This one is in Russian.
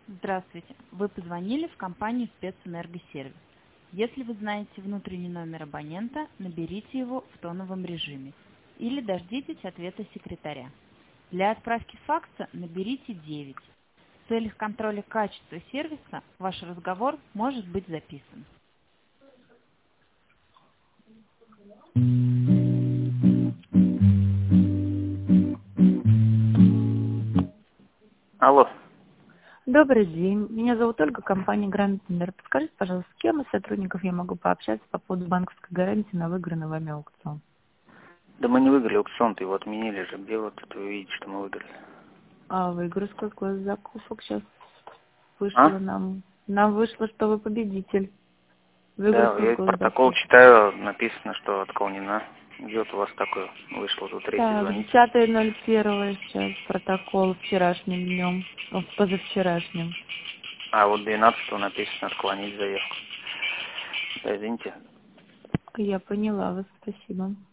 Здравствуйте. Вы позвонили в компанию «Спецэнергосервис». Если вы знаете внутренний номер абонента, наберите его в тоновом режиме или дождитесь ответа секретаря. Для отправки факса наберите 9. В целях контроля качества сервиса ваш разговор может быть записан. Алло. Добрый день. Меня зовут Ольга, компания Гранд Тендер. Подскажите, пожалуйста, с кем из сотрудников я могу пообщаться по поводу банковской гарантии на выигранный вами аукцион? Да мы не выиграли аукцион-то, его отменили же. Где вот это вы видите, что мы выиграли? А выиграю сколько закусок сейчас вышло А? нам. Нам вышло, что вы победитель. Да, Выигрышка я протокол госзакупок. читаю, написано, что отклонена. Где вот у вас такое вышло, тут третий Так, звонит. 10.01 сейчас протокол вчерашним днем, позавчерашним. А вот 12 написано отклонить заявку. Да, извините. Я поняла вас, спасибо.